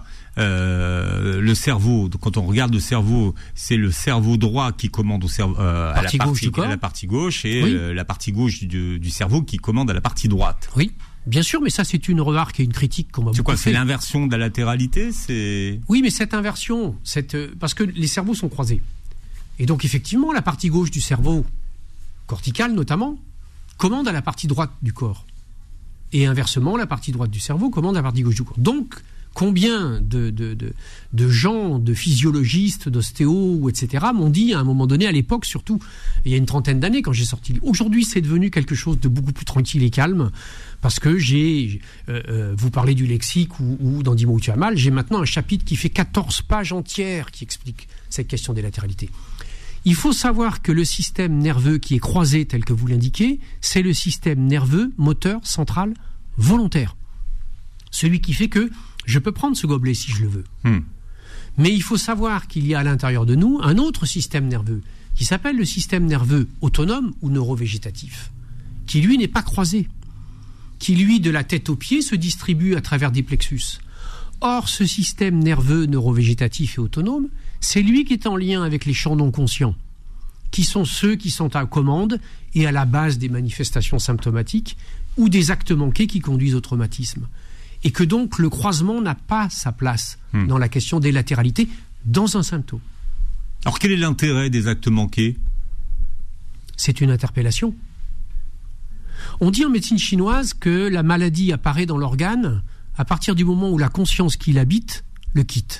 Speaker 2: euh, le cerveau, quand on regarde le cerveau, c'est le cerveau droit qui commande au cerveau, euh, à, la partie, à la partie gauche, et oui. euh, la partie gauche du, du cerveau qui commande à la partie droite.
Speaker 3: Oui, bien sûr, mais ça, c'est une remarque et une critique qu'on m'a beaucoup
Speaker 2: fait. C'est quoi,
Speaker 3: fait.
Speaker 2: C'est l'inversion de la latéralité, c'est...
Speaker 3: Oui, mais cette inversion, cette, parce que les cerveaux sont croisés. Et donc, effectivement, la partie gauche du cerveau, cortical notamment, commande à la partie droite du corps. Et inversement, la partie droite du cerveau commande à la partie gauche du corps. Donc, combien de, de, de, de gens, de physiologistes, d'ostéos, et cetera, m'ont dit à un moment donné, à l'époque surtout, il y a une trentaine d'années quand j'ai sorti. Aujourd'hui, c'est devenu quelque chose de beaucoup plus tranquille et calme, parce que j'ai, euh, euh, vous parlez du lexique ou, ou dans dix mots où tu as mal, j'ai maintenant un chapitre qui fait quatorze pages entières qui explique cette question des latéralités. Il faut savoir que le système nerveux qui est croisé tel que vous l'indiquez, c'est le système nerveux moteur central volontaire. Celui qui fait que je peux prendre ce gobelet si je le veux. Mmh. Mais il faut savoir qu'il y a à l'intérieur de nous un autre système nerveux qui s'appelle le système nerveux autonome ou neurovégétatif, qui lui n'est pas croisé, qui lui de la tête aux pieds se distribue à travers des plexus. Or, ce système nerveux neurovégétatif et autonome, c'est lui qui est en lien avec les champs non conscients, qui sont ceux qui sont à commande et à la base des manifestations symptomatiques ou des actes manqués qui conduisent au traumatisme. Et que donc le croisement n'a pas sa place mmh. dans la question des latéralités dans un symptôme.
Speaker 2: Alors quel est l'intérêt des actes manqués ?
Speaker 3: C'est une interpellation. On dit en médecine chinoise que la maladie apparaît dans l'organe à partir du moment où la conscience qui l'habite le quitte.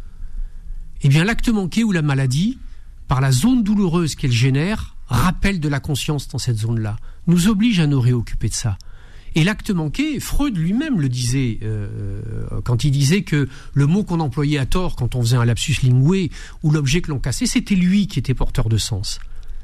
Speaker 3: Eh bien, l'acte manqué ou la maladie, par la zone douloureuse qu'elle génère, rappelle de la conscience dans cette zone-là, nous oblige à nous réoccuper de ça. Et l'acte manqué, Freud lui-même le disait, euh, quand il disait que le mot qu'on employait à tort quand on faisait un lapsus linguae, ou l'objet que l'on cassait, c'était lui qui était porteur de sens.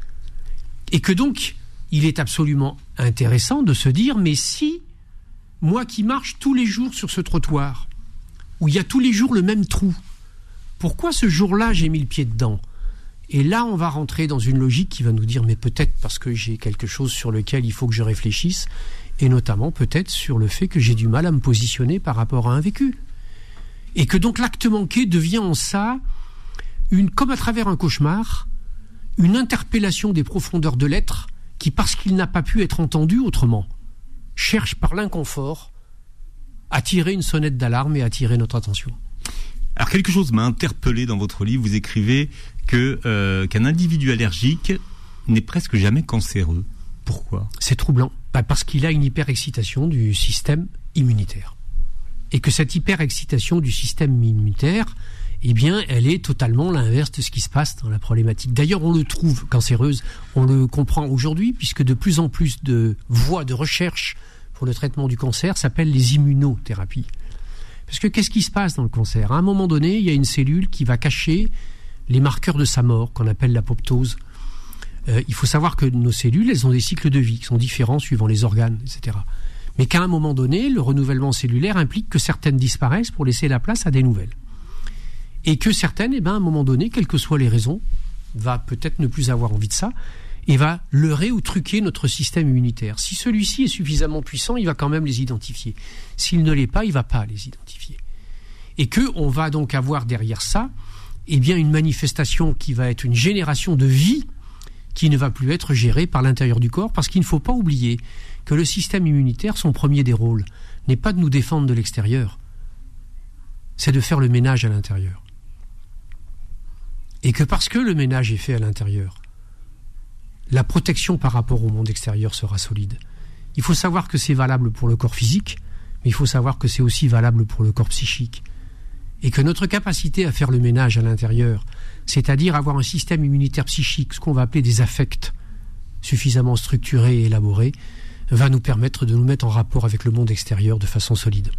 Speaker 3: Et que donc, il est absolument intéressant de se dire, mais si, moi qui marche tous les jours sur ce trottoir, où il y a tous les jours le même trou, pourquoi ce jour-là j'ai mis le pied dedans ? Et là, on va rentrer dans une logique qui va nous dire, mais peut-être parce que j'ai quelque chose sur lequel il faut que je réfléchisse, et notamment peut-être sur le fait que j'ai du mal à me positionner par rapport à un vécu. Et que donc l'acte manqué devient en ça, une, comme à travers un cauchemar, une interpellation des profondeurs de l'être qui, parce qu'il n'a pas pu être entendu autrement, cherche par l'inconfort à tirer une sonnette d'alarme et à attirer notre attention.
Speaker 2: Alors quelque chose m'a interpellé dans votre livre. Vous écrivez que euh, qu'un individu allergique n'est presque jamais cancéreux. Pourquoi ?
Speaker 3: C'est troublant. Bah parce qu'il a une hyperexcitation du système immunitaire. Et que cette hyperexcitation du système immunitaire, eh bien, elle est totalement l'inverse de ce qui se passe dans la problématique. D'ailleurs, on le trouve cancéreuse, on le comprend aujourd'hui, puisque de plus en plus de voies de recherche pour le traitement du cancer s'appellent les immunothérapies. Parce que qu'est-ce qui se passe dans le cancer ? À un moment donné, il y a une cellule qui va cacher les marqueurs de sa mort, qu'on appelle l'apoptose. Euh, il faut savoir que nos cellules, elles ont des cycles de vie qui sont différents suivant les organes, et cetera. Mais qu'à un moment donné, le renouvellement cellulaire implique que certaines disparaissent pour laisser la place à des nouvelles. Et que certaines, eh ben, à un moment donné, quelles que soient les raisons, va peut-être ne plus avoir envie de ça, et va leurrer ou truquer notre système immunitaire. Si celui-ci est suffisamment puissant, il va quand même les identifier. S'il ne l'est pas, il ne va pas les identifier. Et qu'on va donc avoir derrière ça, eh bien, une manifestation qui va être une génération de vie qui ne va plus être gérée par l'intérieur du corps, parce qu'il ne faut pas oublier que le système immunitaire, son premier des rôles, n'est pas de nous défendre de l'extérieur, c'est de faire le ménage à l'intérieur. Et que parce que le ménage est fait à l'intérieur, la protection par rapport au monde extérieur sera solide. Il faut savoir que c'est valable pour le corps physique, mais il faut savoir que c'est aussi valable pour le corps psychique. Et que notre capacité à faire le ménage à l'intérieur, c'est-à-dire avoir un système immunitaire psychique, ce qu'on va appeler des affects, suffisamment structurés et élaborés, va nous permettre de nous mettre en rapport avec le monde extérieur de façon solide.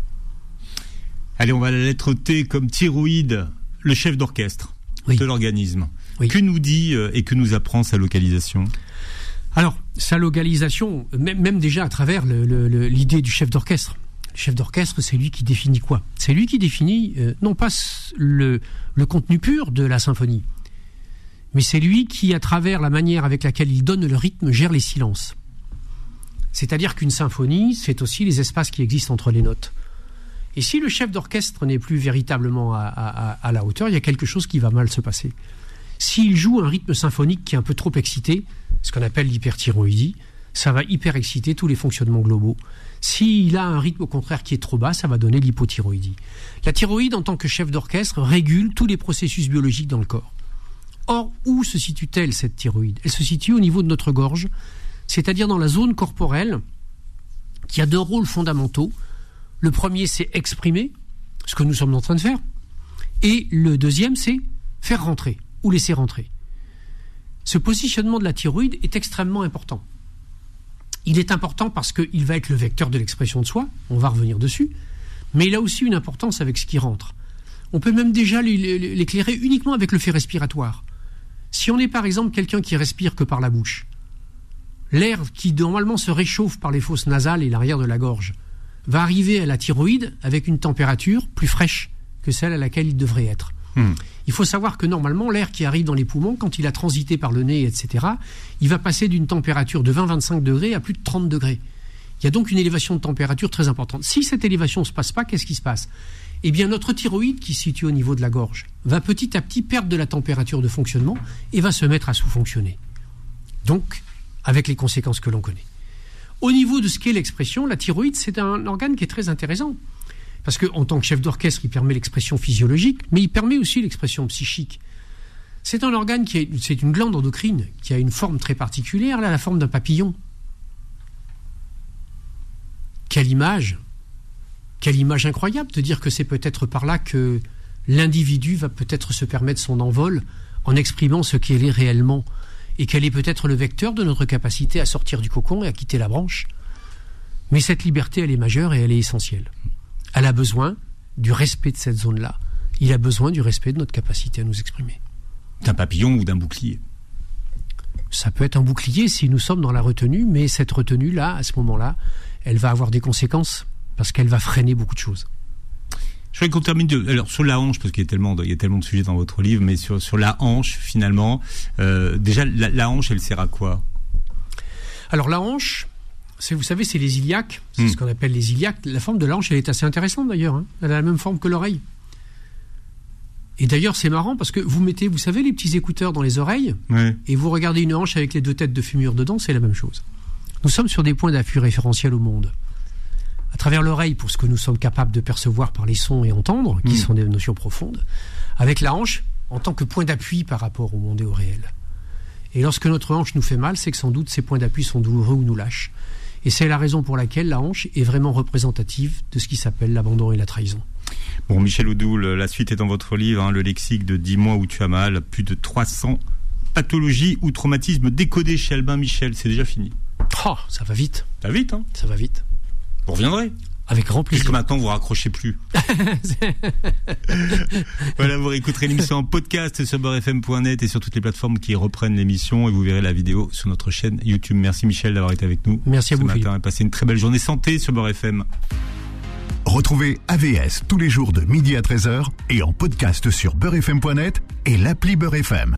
Speaker 2: Allez, on va à la lettre T comme thyroïde, le chef d'orchestre oui. de l'organisme. Oui. Que nous dit euh, et que nous apprend sa localisation ?
Speaker 3: Alors, sa localisation, même, même déjà à travers le, le, le, l'idée du chef d'orchestre. Le chef d'orchestre, c'est lui qui définit quoi ? C'est lui qui définit, euh, non pas le, le contenu pur de la symphonie, mais c'est lui qui, à travers la manière avec laquelle il donne le rythme, gère les silences. C'est-à-dire qu'une symphonie, c'est aussi les espaces qui existent entre les notes. Et si le chef d'orchestre n'est plus véritablement à, à, à la hauteur, il y a quelque chose qui va mal se passer. S'il joue un rythme symphonique qui est un peu trop excité, ce qu'on appelle l'hyperthyroïdie, ça va hyper-exciter tous les fonctionnements globaux. S'il a un rythme au contraire qui est trop bas, ça va donner l'hypothyroïdie. La thyroïde, en tant que chef d'orchestre, régule tous les processus biologiques dans le corps. Or, où se situe-t-elle, cette thyroïde ? Elle se situe au niveau de notre gorge, c'est-à-dire dans la zone corporelle qui a deux rôles fondamentaux. Le premier, c'est exprimer ce que nous sommes en train de faire. Et le deuxième, c'est faire rentrer ou laisser rentrer. Ce positionnement de la thyroïde est extrêmement important. Il est important parce qu'il va être le vecteur de l'expression de soi, on va revenir dessus, mais il a aussi une importance avec ce qui rentre. On peut même déjà l'éclairer uniquement avec le fait respiratoire. Si on est par exemple quelqu'un qui respire que par la bouche, l'air qui normalement se réchauffe par les fosses nasales et l'arrière de la gorge va arriver à la thyroïde avec une température plus fraîche que celle à laquelle il devrait être. Mmh. Il faut savoir que normalement, l'air qui arrive dans les poumons, quand il a transité par le nez, et cetera, il va passer d'une température de vingt à vingt-cinq degrés à plus de trente degrés. Il y a donc une élévation de température très importante. Si cette élévation ne se passe pas, qu'est-ce qui se passe ? Eh bien, notre thyroïde, qui se situe au niveau de la gorge, va petit à petit perdre de la température de fonctionnement et va se mettre à sous-fonctionner. Donc, avec les conséquences que l'on connaît. Au niveau de ce qu'est l'expression, la thyroïde, c'est un organe qui est très intéressant. Parce qu'en tant que chef d'orchestre, il permet l'expression physiologique, mais il permet aussi l'expression psychique. C'est un organe qui est, c'est une glande endocrine qui a une forme très particulière, là, la forme d'un papillon. Quelle image, quelle image incroyable de dire que c'est peut-être par là que l'individu va peut-être se permettre son envol en exprimant ce qu'elle est réellement et qu'elle est peut-être le vecteur de notre capacité à sortir du cocon et à quitter la branche. Mais cette liberté, elle est majeure et elle est essentielle. Elle a besoin du respect de cette zone-là. Il a besoin du respect de notre capacité à nous exprimer.
Speaker 2: D'un papillon ou d'un bouclier ?
Speaker 3: Ça peut être un bouclier si nous sommes dans la retenue, mais cette retenue-là, à ce moment-là, elle va avoir des conséquences parce qu'elle va freiner beaucoup de choses.
Speaker 2: Je voudrais qu'on termine de, alors sur la hanche, parce qu'il y a tellement de, il y a tellement de sujets dans votre livre, mais sur, sur la hanche, finalement, euh, déjà, la, la hanche, elle sert à quoi?
Speaker 3: Alors, la hanche, c'est, vous savez, c'est les iliaques, c'est mmh. ce qu'on appelle les iliaques. La forme de la hanche, elle est assez intéressante d'ailleurs, hein. Elle a la même forme que l'oreille. Et d'ailleurs, c'est marrant parce que vous mettez, vous savez, les petits écouteurs dans les oreilles, ouais. et vous regardez une hanche avec les deux têtes de fémur dedans, c'est la même chose. Nous sommes sur des points d'appui référentiels au monde. À travers l'oreille, pour ce que nous sommes capables de percevoir par les sons et entendre, qui mmh. sont des notions profondes, avec la hanche en tant que point d'appui par rapport au monde et au réel. Et lorsque notre hanche nous fait mal, c'est que sans doute ces points d'appui sont douloureux ou nous lâchent. Et c'est la raison pour laquelle la hanche est vraiment représentative de ce qui s'appelle l'abandon et la trahison.
Speaker 2: Bon, Michel Odoul, la suite est dans votre livre, hein, le lexique de dix mois où tu as mal, plus de trois cents pathologies ou traumatismes décodés chez Albin Michel, c'est déjà fini.
Speaker 3: Oh, ça va vite.
Speaker 2: Ça va vite, hein?
Speaker 3: Ça va vite.
Speaker 2: Vous reviendrez?
Speaker 3: Avec grand plaisir.
Speaker 2: Puisque maintenant, vous raccrochez plus. Voilà, vous réécouterez l'émission en podcast sur beurre f m point net et sur toutes les plateformes qui reprennent l'émission et vous verrez la vidéo sur notre chaîne YouTube. Merci Michel d'avoir été avec nous.
Speaker 3: Merci à vous,
Speaker 2: ce matin et passez une très belle journée santé sur Beurre F M.
Speaker 1: Retrouvez A V S tous les jours de midi à treize heures et en podcast sur beurre f m point net et l'appli Beurre F M.